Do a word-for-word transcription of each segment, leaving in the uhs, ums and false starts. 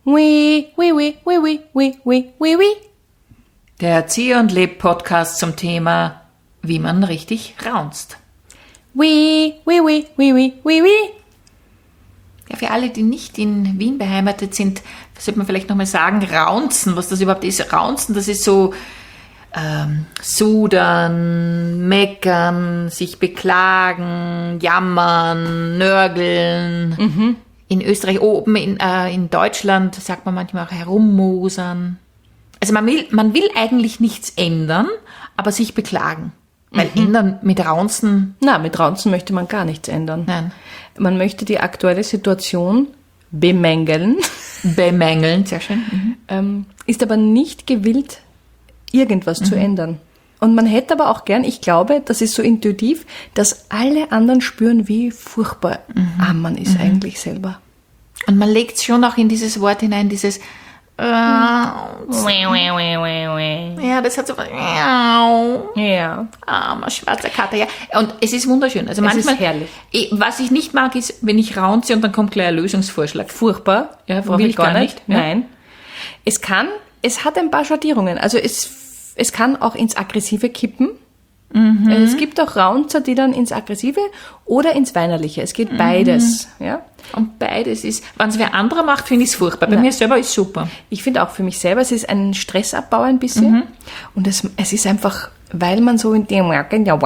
Wee, wee, wee, wee, wee, wee, wee, wee, wee. Der Erzieher und Leb Podcast zum Thema, wie man richtig raunzt. Wee, wee, wee, wee, wee, wee, wee. Ja, für alle, die nicht in Wien beheimatet sind, sollte man vielleicht nochmal sagen, raunzen, was das überhaupt ist. Raunzen, das ist so ähm, sudern, meckern, sich beklagen, jammern, nörgeln. Mhm. In Österreich, oben in, äh, in Deutschland sagt man manchmal auch herummosern. Also man will, man will eigentlich nichts ändern, aber sich beklagen. Weil mhm. ändern mit Raunzen... Na, mit Raunzen möchte man gar nichts ändern. Nein. Man möchte die aktuelle Situation bemängeln. Bemängeln, sehr schön. Mhm. Ähm, ist aber nicht gewillt, irgendwas mhm. zu ändern. Und man hätte aber auch gern, ich glaube, das ist so intuitiv, dass alle anderen spüren, wie furchtbar mhm. arm man ist mhm. eigentlich selber. Und man legt schon auch in dieses Wort hinein, dieses äh, ja, das hat so ja, armer schwarzer Kater. Ja. Und es ist wunderschön. Also es manchmal, ist herrlich. Was ich nicht mag, ist, wenn ich raunze und dann kommt gleich ein Lösungsvorschlag. Furchtbar. Ja, will ich gar nicht. Ja. Nein. Es kann, es hat ein paar Schattierungen. Also es, es kann auch ins Aggressive kippen. Mhm. Es gibt auch Raunzer, die dann ins Aggressive oder ins Weinerliche. Es geht mhm. beides. Ja? Und beides ist, wenn es wer anderer macht, finde ich es furchtbar. Bei Nein. mir selber ist es super. Ich finde auch für mich selber, es ist ein Stressabbau ein bisschen. Mhm. Und es, es ist einfach, weil man so in dem,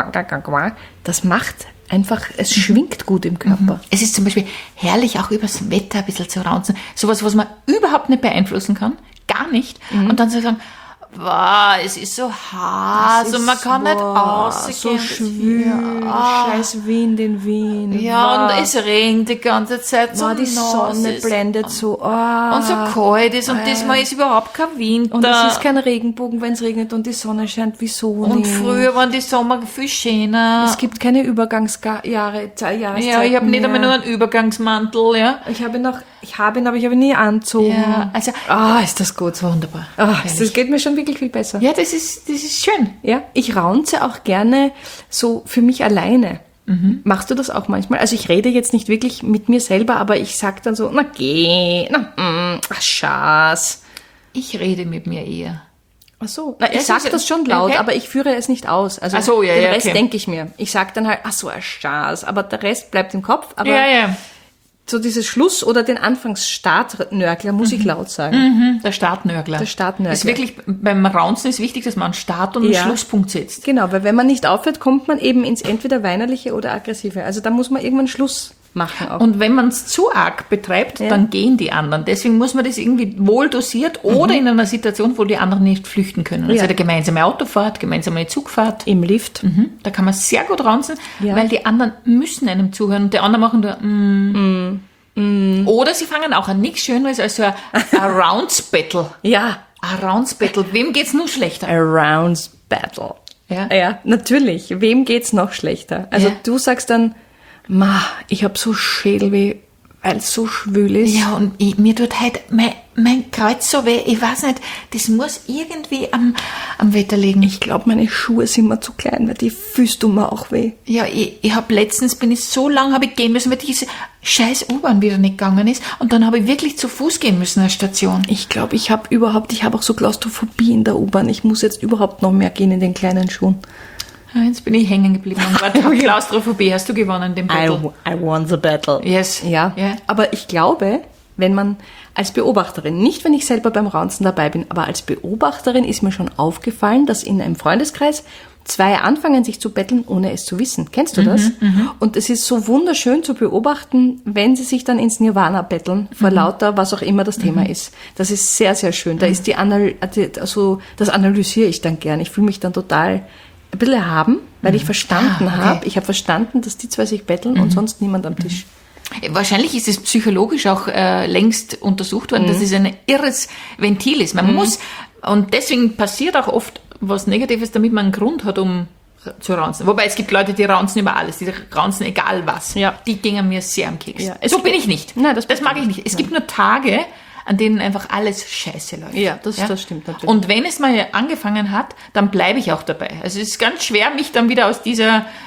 das macht einfach, es mhm. schwingt gut im Körper. Mhm. Es ist zum Beispiel herrlich, auch übers Wetter ein bisschen zu raunzen. Sowas, was man überhaupt nicht beeinflussen kann. Gar nicht. Mhm. Und dann zu sagen, wow, es ist so heiß und man kann nicht rausgehen. So schwül, ja. scheiß Wind in Wien. Ja, wow. und es regnet die ganze Zeit so wow, die Sonne ist. blendet so. Oh. Und so kalt ist und äh. diesmal ist überhaupt kein Winter. Und es ist kein Regenbogen, wenn es regnet und die Sonne scheint. Wieso nicht? Und früher waren die Sommer viel schöner. Es gibt keine Übergangsjahre, Jahreszeiten Ja, ich habe nicht einmal nur einen Übergangsmantel, ja. Ich habe noch, ich habe ihn, aber ich habe ihn nie angezogen. Ja, also, ah, ist das gut. Wunderbar. Ah, das geht mir schon wirklich viel besser. Ja, das ist, das ist schön. Ja, ich raunze auch gerne so für mich alleine. Mhm. Machst du das auch manchmal? Also ich rede jetzt nicht wirklich mit mir selber, aber ich sag dann so, na geh, na, mm, ach, Schatz. Ich rede mit mir eher. Ach so, na, ich sag das schon laut, okay. aber ich führe es nicht aus. Also ach so, ja, den ja, Rest okay. denke ich mir. Ich sag dann halt, ach so, ein Schatz, aber der Rest bleibt im Kopf. Aber ja, ja. so dieses Schluss- oder den Anfangsstartnörgler muss mhm. ich laut sagen. Mhm. Der Startnörgler. Der Startnörgler. Ist wirklich, beim Raunzen ist wichtig, dass man einen Start- und einen ja. Schlusspunkt setzt. Genau, weil wenn man nicht aufhört, kommt man eben ins entweder Weinerliche oder Aggressive. Also da muss man irgendwann Schluss machen auch. Und wenn man es zu arg betreibt, ja. dann gehen die anderen. Deswegen muss man das irgendwie wohl dosiert mhm. oder in einer Situation, wo die anderen nicht flüchten können. Also ja. eine gemeinsame Autofahrt, gemeinsame Zugfahrt. Im Lift. Mhm. Da kann man sehr gut raunzen, ja. weil die anderen müssen einem zuhören und die anderen machen da mm. Mm. Oder sie fangen auch an nichts Schöneres als so ein, ein Rounds-Battle. Ja. Ein Rounds-Battle. Wem geht's nur schlechter? Ein Rounds-Battle. Ja. Ja, natürlich. Wem geht's noch schlechter? Also ja. du sagst dann, ma, ich hab so Schädelweh, weil es so schwül ist. Ja, und ich, mir tut halt mein, mein Kreuz so weh. Ich weiß nicht, das muss irgendwie am, am Wetter liegen. Ich glaube, meine Schuhe sind mir zu klein, weil die Füße tun mir auch weh. Ja, ich, ich habe letztens, bin ich so lange habe ich gehen müssen, weil diese scheiß U-Bahn wieder nicht gegangen ist. Und dann habe ich wirklich zu Fuß gehen müssen, eine Station. Ich glaube, ich habe überhaupt, ich habe auch so Klaustrophobie in der U-Bahn. Ich muss jetzt überhaupt noch mehr gehen in den kleinen Schuhen. Jetzt bin ich hängen geblieben. Und Klaustrophobie, hast du gewonnen, den Battle? I, I won the battle. Yes. Ja, yeah. Aber ich glaube, wenn man als Beobachterin, nicht wenn ich selber beim Raunzen dabei bin, aber als Beobachterin ist mir schon aufgefallen, dass in einem Freundeskreis zwei anfangen, sich zu betteln, ohne es zu wissen. Kennst du das? Mhm, und es ist so wunderschön zu beobachten, wenn sie sich dann ins Nirvana betteln, vor mhm. lauter, was auch immer das Thema mhm. ist. Das ist sehr, sehr schön. Da mhm. ist die Anal- also das analysiere ich dann gern. Ich fühle mich dann total ein bisschen erhaben, weil ich verstanden ah, okay. habe, ich habe verstanden, dass die zwei sich betteln mhm. und sonst niemand am Tisch. Wahrscheinlich ist es psychologisch auch äh, längst untersucht worden, mhm. dass es ein irres Ventil ist. Man mhm. muss, und deswegen passiert auch oft was Negatives, damit man einen Grund hat, um zu raunzen. Wobei es gibt Leute, die raunzen über alles, die raunzen egal was. Ja. Die gingen mir sehr am Keks. Ja. So bin ich nicht. Nein, das, das mag ich nicht. Es Nein. gibt nur Tage, an denen einfach alles scheiße läuft. Ja, das, ja? das stimmt natürlich. Und wenn es mal angefangen hat, dann bleibe ich auch dabei. Also es ist ganz schwer, mich dann wieder aus dieser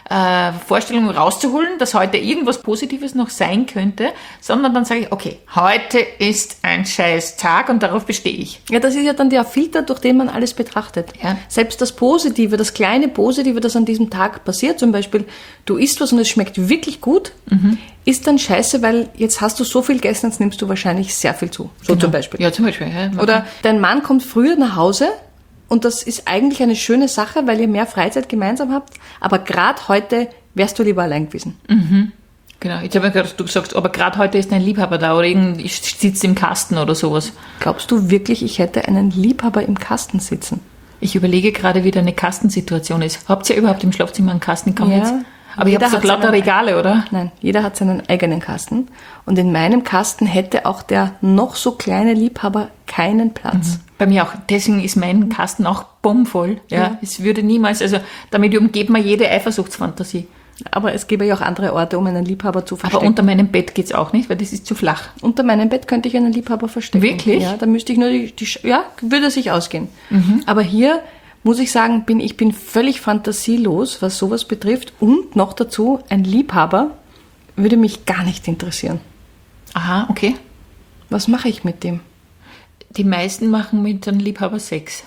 äh, Vorstellung rauszuholen, dass heute irgendwas Positives noch sein könnte, sondern dann sage ich, okay, heute ist ein scheiß Tag und darauf bestehe ich. Ja, das ist ja dann der Filter, durch den man alles betrachtet. Ja. Selbst das Positive, das kleine Positive, das an diesem Tag passiert, zum Beispiel, du isst was und es schmeckt wirklich gut, mhm. ist dann scheiße, weil jetzt hast du so viel gegessen, jetzt nimmst du wahrscheinlich sehr viel zu. So Genau. zum Beispiel. Ja, zum Beispiel. Ja. Oder dein Mann kommt früher nach Hause und das ist eigentlich eine schöne Sache, weil ihr mehr Freizeit gemeinsam habt, aber gerade heute wärst du lieber allein gewesen. Mhm. Genau. Jetzt habe ich gehört, du sagst, aber gerade heute ist dein Liebhaber da oder irgendwie sitzt im Kasten oder sowas. Glaubst du wirklich, ich hätte einen Liebhaber im Kasten sitzen? Ich überlege gerade, wie deine Kastensituation ist. Habt ihr überhaupt im Schlafzimmer einen Kasten? Komm Ja. jetzt. Aber ihr Jeder habt doch hat lauter seinen- Regale, oder? Nein, jeder hat seinen eigenen Kasten. Und in meinem Kasten hätte auch der noch so kleine Liebhaber keinen Platz. Bei mir auch. Deswegen ist mein Kasten auch bombvoll. Ja. Ja. Es würde niemals, also damit umgeht man jede Eifersuchtsfantasie. Aber es gäbe ja auch andere Orte, um einen Liebhaber zu Aber verstecken. unter meinem Bett geht's auch nicht, weil das ist zu flach. Unter meinem Bett könnte ich einen Liebhaber verstecken. Wirklich? Ja, da müsste ich nur die, die Sch- ja, würde sich ausgehen. Aber hier muss ich sagen, bin ich bin völlig fantasielos, was sowas betrifft. Und noch dazu, ein Liebhaber würde mich gar nicht interessieren. Aha, okay. Was mache ich mit dem? Die meisten machen mit einem Liebhaber Sex.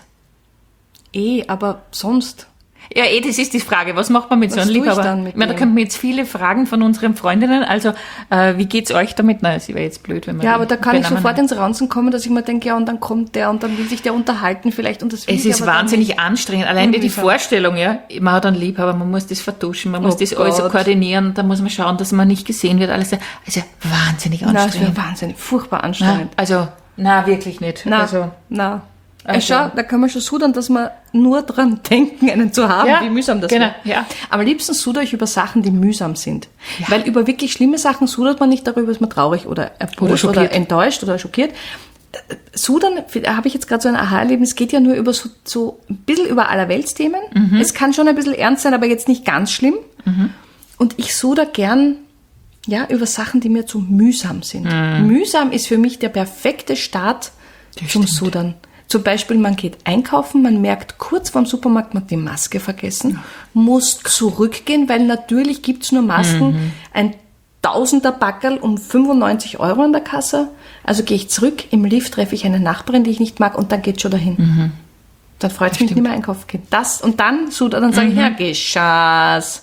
Eh, aber sonst. Ja, eh, das ist die Frage. Was macht man mit so Was einem tue ich Liebhaber? dann mit Ich meine, da dem? könnten wir jetzt viele Fragen von unseren Freundinnen. Also, äh, wie geht's euch damit? Nein, sie wäre jetzt blöd, wenn man Ja, die aber da kann ich benennen- sofort ins Raunzen kommen, dass ich mir denke, ja, und dann kommt der und dann will sich der unterhalten vielleicht. Und das will Es ich ist aber dann wahnsinnig nicht. anstrengend. Allein die Mühsam. Vorstellung, ja. Man hat einen Liebhaber, man muss das vertuschen, man muss Oh das alles so Gott. koordinieren, da muss man schauen, dass man nicht gesehen wird. Alles. Also, wahnsinnig Na, das wäre anstrengend. wahnsinnig, furchtbar Na, anstrengend. also, na, wirklich nicht. Na, Also, na. Also- Also, schau, da kann man schon sudern, dass wir nur dran denken, einen zu haben, Ja, wie mühsam das genau, wird. ja. Am liebsten sudere ich über Sachen, die mühsam sind. Weil über wirklich schlimme Sachen sudert man nicht darüber, ist man traurig oder erbost oder, schockiert. enttäuscht oder schockiert. Sudern, da habe ich jetzt gerade so ein Aha-Erlebnis, geht ja nur über so, so ein bisschen über Allerweltsthemen. Mhm. Es kann schon ein bisschen ernst sein, aber jetzt nicht ganz schlimm. Und ich suder gern ja, über Sachen, die mir zu mühsam sind. Mühsam ist für mich der perfekte Start Mhm. Das zum stimmt. Sudern. Zum Beispiel, man geht einkaufen, man merkt kurz vorm Supermarkt, man hat die Maske vergessen, muss zurückgehen, weil natürlich gibt's nur Masken. Mhm. Ein Tausender Packerl um fünfundneunzig Euro an der Kasse. Also gehe ich zurück, im Lift treffe ich eine Nachbarin, die ich nicht mag, und dann geht's schon dahin. Dann freut es mich nicht mehr einkaufen gehen. Das, und dann, Sudern, dann sage ich, ja, Geschaß.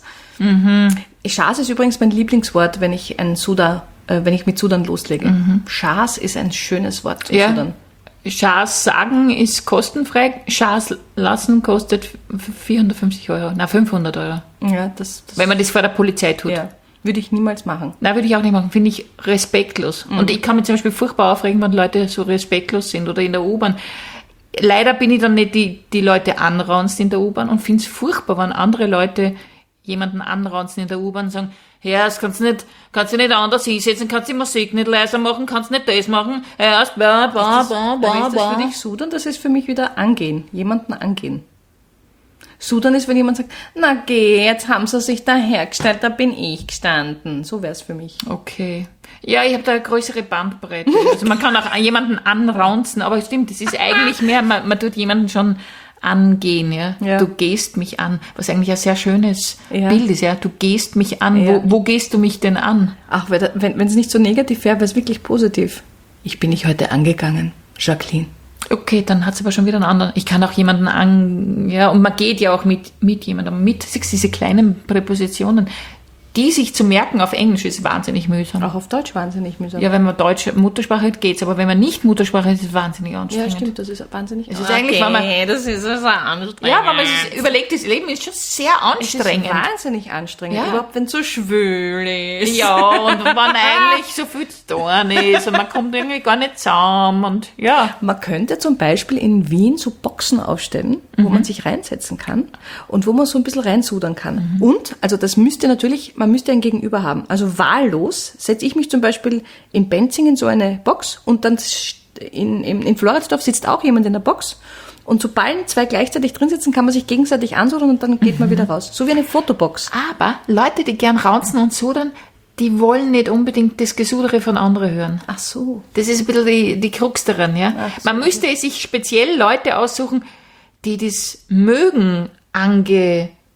Schaß ist übrigens mein Lieblingswort, wenn ich ein Suda, äh, wenn ich mit Sudern loslege. Schaß ist ein schönes Wort zum Ja. Sudern. Schaß sagen ist kostenfrei, Schaß lassen kostet vierhundertfünfzig Euro, na fünfhundert Euro, Ja, das, das wenn man das vor der Polizei tut. ja, würde ich niemals machen. Nein, würde ich auch nicht machen, finde ich respektlos. Und ich kann mich zum Beispiel furchtbar aufregen, wenn Leute so respektlos sind oder in der U-Bahn. Leider bin ich dann nicht die, die Leute anraunst in der U-Bahn und finde es furchtbar, wenn andere Leute jemanden anraunzen in der U-Bahn und sagen, ja, das kannst du nicht, kannst du nicht anders hinsetzen, kannst die Musik nicht leiser machen, kannst nicht das machen, erst bla, bla, bla, Dann bla, ist das für bla. dich Sudern, das ist für mich wieder angehen, jemanden angehen. Sudern ist, wenn jemand sagt, na geh, jetzt haben sie sich da hergestellt, da bin ich gestanden. So wäre es für mich. Okay. Ja, ich habe da eine größere Bandbreite. Also man kann auch jemanden anraunzen, aber es stimmt, das ist eigentlich mehr, man, man tut jemanden schon angehen, ja? Ja. Du gehst mich an, was eigentlich ein sehr schönes Ja. Bild ist, ja. Du gehst mich an. Ja. Wo, wo gehst du mich denn an? Ach, wenn es nicht so negativ wäre, wäre es wirklich positiv. Ich bin dich heute angegangen, Jacqueline. Okay, dann hat es aber schon wieder einen anderen. Ich kann auch jemanden an, ja, und man geht ja auch mit, mit jemandem mit. Siehst du, diese kleinen Präpositionen, die sich zu merken auf Englisch ist wahnsinnig mühsam. Auch auf Deutsch wahnsinnig mühsam. Ja, wenn man Deutsch Muttersprache hat, geht's, aber wenn man nicht Muttersprache hat, ist es wahnsinnig Ja, anstrengend. stimmt, das ist wahnsinnig. Es ist eigentlich, wenn man, das ist so anstrengend. ja, wenn man sich überlegt, das Leben ist schon sehr Es ist anstrengend. wahnsinnig anstrengend, Ja. überhaupt wenn es so schwül ist. Ja, und wenn eigentlich so viel zu tun ist und man kommt irgendwie gar nicht zusammen und ja. Man könnte zum Beispiel in Wien so Boxen aufstellen, wo man sich reinsetzen kann und wo man so ein bisschen reinsudern kann. Und, also das müsste natürlich, man müsste ein Gegenüber haben. Also wahllos setze ich mich zum Beispiel in Benzing in so eine Box und dann in, in, in Floridsdorf sitzt auch jemand in der Box. Und sobald zwei gleichzeitig drin sitzen, kann man sich gegenseitig ansudern und dann geht man wieder raus. So wie eine Fotobox. Aber Leute, die gern raunzen und sudern, die wollen nicht unbedingt das Gesudere von anderen hören. Ach so. Das ist ein bisschen die, die Krux daran, ja. Ach so. Man müsste sich speziell Leute aussuchen, die das mögen, ange,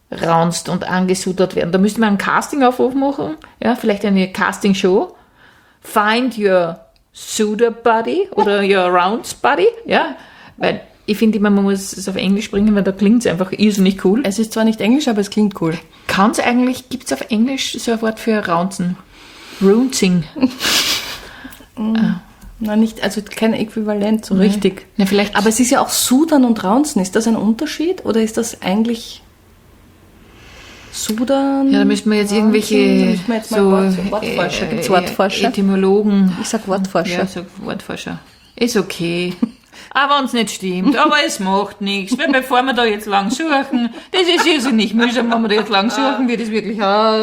raunzt und angesudert werden. Da müsste man einen Casting-Aufruf machen, ja, vielleicht eine Casting-Show. Find your Suder Buddy oder your Rounds Buddy, ja, weil ich finde immer, man muss es auf Englisch bringen, weil da klingt es einfach irrsinnig cool. Es ist zwar nicht Englisch, aber es klingt cool. Kann es eigentlich, gibt es auf Englisch so ein Wort für Raunzen? Rounzing. ah. Na, nicht, also kein Äquivalent, so Nee. richtig. Na, vielleicht. Aber es ist ja auch Sudern und Raunzen. Ist das ein Unterschied oder ist das eigentlich Sudern? Ja, da müssten wir jetzt Raunzen? Da irgendwelche müssten wir jetzt mal so, Wort, Wortforscher. Gibt es äh, Wortforscher? Etymologen. Ich sag Wortforscher. Ja, sag Wortforscher. Ist okay. Aber wenn es nicht stimmt, aber es macht nichts. Weil bevor wir da jetzt lang suchen, das ist irrsinnig mühsam, wenn wir da jetzt lang suchen, wie das wirklich aus.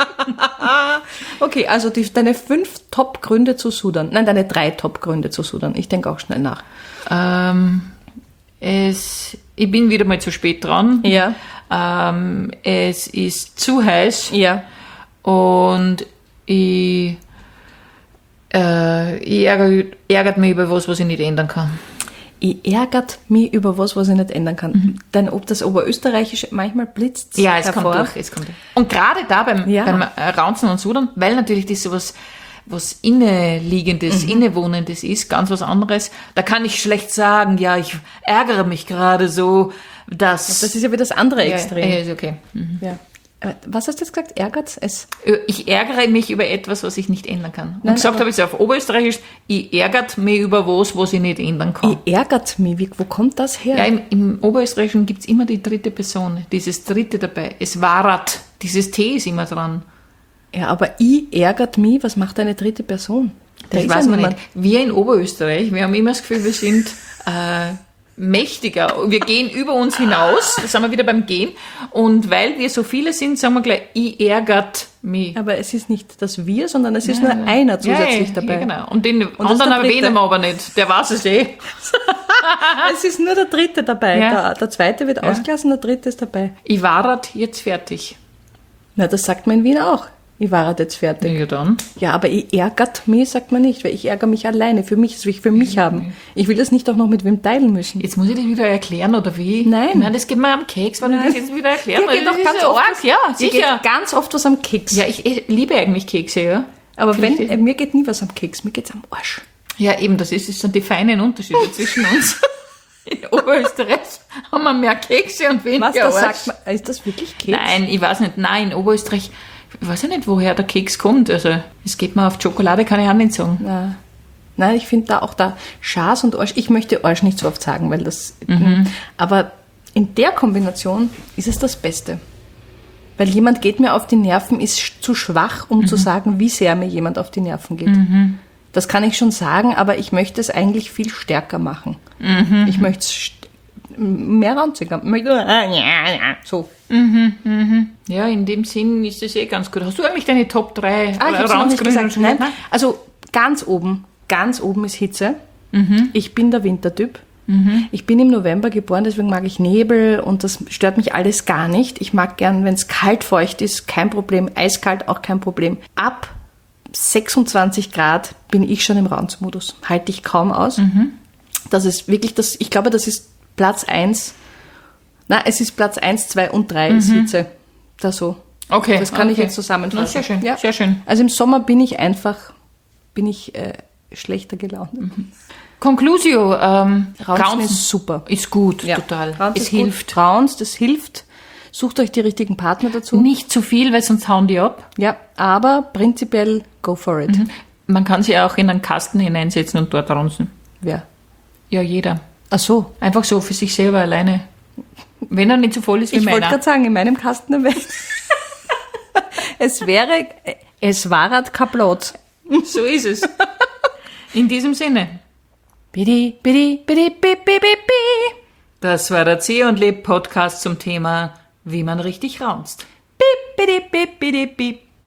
Okay, also die, deine fünf Top-Gründe zu sudern. Nein, deine drei Top-Gründe zu sudern. Ich denke auch schnell nach. Ähm, es, ich bin wieder mal zu spät dran. Ja. Ähm, es ist zu heiß. Ja. Und ich, äh, ich ärgere, ärgert mich über was, was ich nicht ändern kann. Ich ärgert mich über was, was ich nicht ändern kann. Mhm. Denn ob das Oberösterreichische, manchmal blitzt Ja, es hervor. kommt durch, es kommt durch. Und gerade da beim, Ja. beim äh, Raunzen und Sudern, weil natürlich das sowas was Inneliegendes, Mhm. Innewohnendes ist, ganz was anderes, da kann ich schlecht sagen, ja, ich ärgere mich gerade so, dass... Das ist ja wieder das andere ja, Extrem. ja, ist okay. Mhm. Ja. Äh, Was hast du jetzt gesagt? Ärgert es? Ich ärgere mich über etwas, was ich nicht ändern kann. Und Nein, gesagt aber- habe ich es auf Oberösterreichisch, ich ärgert mich über was, was ich nicht ändern kann. Ich ärgert mich. Wie, wo kommt das her? Ja, im, im Oberösterreichischen gibt es immer die dritte Person, dieses dritte dabei. Es warat, dieses T ist immer dran. Ja, aber ich ärgert mich. Was macht eine dritte Person? Da Das ist weiß ja man niemand. nicht. Wir in Oberösterreich, wir haben immer das Gefühl, wir sind äh, mächtiger. Wir gehen über uns hinaus, da sind wir wieder beim Gehen. Und weil wir so viele sind, sagen wir gleich, ich ärgert mich. Aber es ist nicht das Wir, sondern es ist nur einer zusätzlich ja, dabei. Ja, genau. Und den das ist anderen der Dritte. erwähnen wir aber nicht. Der weiß es eh. Es ist nur der Dritte dabei. Ja. Der, der Zweite wird ausgelassen, der Dritte ist dabei. Ich war jetzt fertig. Na, das sagt man in Wien auch. Ich war halt jetzt fertig. Ja, dann. Ja, aber ich ärgert mich, sagt man nicht, weil ich ärgere mich alleine. Für mich, das will ich für mich haben. Ich will das nicht auch noch mit wem teilen müssen. Jetzt muss ich das wieder erklären, oder wie? Nein. Nein, das geht mir am Keks, wenn ich das jetzt wieder erklären Dir geht das doch ist ganz ja oft arg. was- Ja, Dir sicher. geht ganz oft was am Keks. Ja, ich, ich liebe eigentlich Kekse, ja. aber wenn, Vielleicht- äh, mir geht nie was am Keks, mir geht's am Arsch. Ja, eben, das ist, das sind die feinen Unterschiede zwischen uns. In Oberösterreich haben wir mehr Kekse und weniger Was, das Arsch. sagt man, ist das wirklich Keks? Nein, ich weiß nicht. Nein, in Oberösterreich, ich weiß ja nicht, woher der Keks kommt. Also, es geht mir auf Schokolade, kann ich auch nicht sagen. Na, nein, ich finde da auch da Schaß und Arsch, ich möchte Arsch nicht so oft sagen, weil das, Mhm. aber in der Kombination ist es das Beste. Weil jemand geht mir auf die Nerven, ist sch- zu schwach, um Mhm. zu sagen, wie sehr mir jemand auf die Nerven geht. Das kann ich schon sagen, aber ich möchte es eigentlich viel stärker machen. Mhm. Ich möchte es st- mehr ranziger. So. Ja, in dem Sinn ist es eh ganz gut. Hast du eigentlich deine Top drei Ah, ich hab's noch nicht gesagt. Nein. Nein. Also ganz oben, ganz oben ist Hitze. Ich bin der Wintertyp. Ich bin im November geboren, deswegen mag ich Nebel und das stört mich alles gar nicht. Ich mag gern, wenn es kalt, feucht ist, kein Problem. Eiskalt, auch kein Problem. Ab sechsundzwanzig Grad bin ich schon im Raunzmodus. Halte ich kaum aus. Das ist wirklich das, ich glaube, das ist Platz eins. Na, es ist Platz eins, zwei und drei ist Hitze. Da so. Okay. Das kann ich okay. jetzt zusammenfassen. Na, sehr schön, Ja. sehr schön. Also im Sommer bin ich einfach, bin ich äh, schlechter gelaunt. Conclusio, ähm, Raunzen Raunzen ist super. Ist gut, Ja. total. Raunzen es ist gut. hilft. Raunz, das hilft. Sucht euch die richtigen Partner dazu. Nicht zu viel, weil sonst hauen die ab. Ja, aber prinzipiell go for it. Man kann sie auch in einen Kasten hineinsetzen und dort raunzen. Wer? Ja, jeder. Ach so. Einfach so für sich selber alleine. Wenn er nicht so voll ist wie Ich wollte meiner. gerade sagen, in meinem Kasten wäre es wäre, es war halt kein Platz. So ist es. In diesem Sinne. Bidi, bidi, bidi, bi, bi, bi, bi. Das war der C und Leb Podcast zum Thema, wie man richtig raunzt. Bip, bidi, bip, bidi, bip.